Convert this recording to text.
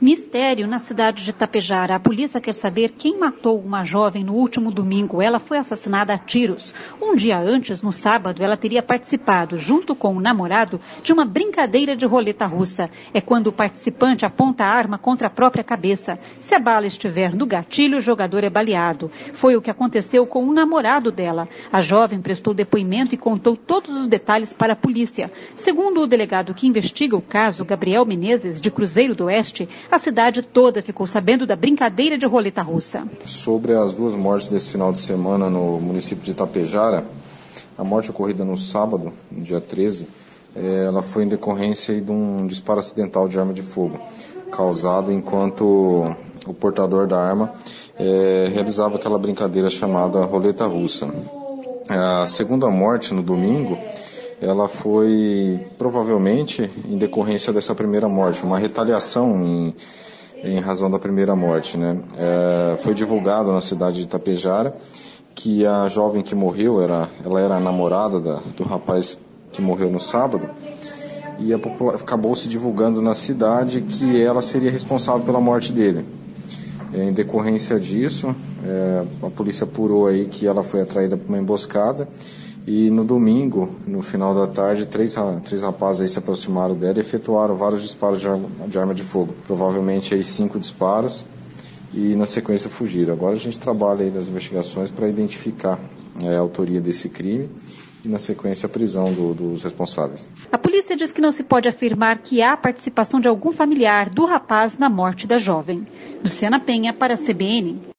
Mistério na cidade de Tapejara. A polícia quer saber quem matou uma jovem no último domingo. Ela foi assassinada a tiros. Um dia antes, no sábado, ela teria participado, junto com o namorado, de uma brincadeira de roleta russa. É quando o participante aponta a arma contra a própria cabeça. Se a bala estiver no gatilho, o jogador é baleado. Foi o que aconteceu com o namorado dela. A jovem prestou depoimento e contou todos os detalhes para a polícia. Segundo o delegado que investiga o caso, Gabriel Menezes, de Cruzeiro do Oeste, a cidade toda ficou sabendo da brincadeira de roleta russa. Sobre as duas mortes desse final de semana no município de Itapejara, a morte ocorrida no sábado, no dia 13, ela foi em decorrência de um disparo acidental de arma de fogo, causado enquanto o portador da arma realizava aquela brincadeira chamada roleta russa. A segunda morte, no domingo, ela foi provavelmente em decorrência dessa primeira morte, uma retaliação em razão da primeira morte, né? Foi divulgado na cidade de Itapejara que a jovem que morreu, ela era a namorada do rapaz que morreu no sábado, e acabou se divulgando na cidade que ela seria responsável pela morte dele. Em decorrência disso, a polícia apurou aí que ela foi atraída por uma emboscada. E no domingo, no final da tarde, três rapazes aí se aproximaram dela e efetuaram vários disparos de arma de fogo. Provavelmente aí 5 disparos e na sequência fugiram. Agora a gente trabalha aí nas investigações para identificar a autoria desse crime e na sequência a prisão dos responsáveis. A polícia diz que não se pode afirmar que há participação de algum familiar do rapaz na morte da jovem. Luciana Penha para a CBN.